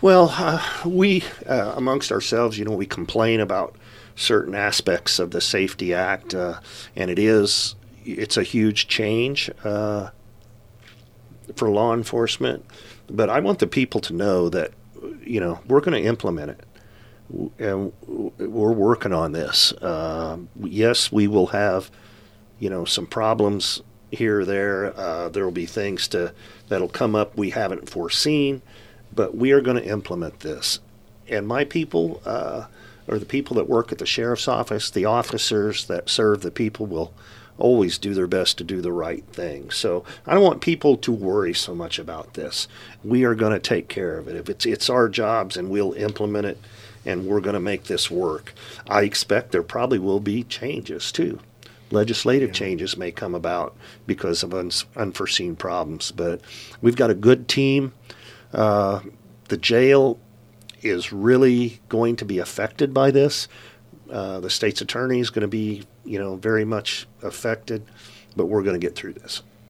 Well, we, amongst ourselves, we complain about certain aspects of the Safety Act, and it's a huge change for law enforcement. But I want the people to know that, we're going to implement it. And we're working on this. Yes, we will have, some problems here or there. There will be things that'll come up we haven't foreseen, but we are going to implement this. And my people, or the people that work at the sheriff's office, the officers that serve the people will always do their best to do the right thing. So I don't want people to worry so much about this. We are going to take care of it. If it's our jobs, and we'll implement it, and we're going to make this work. I expect there probably will be changes too. Legislative changes may come about because of unforeseen problems, but we've got a good team. The jail is really going to be affected by this. The state's attorney is going to be, very much affected, but we're going to get through this.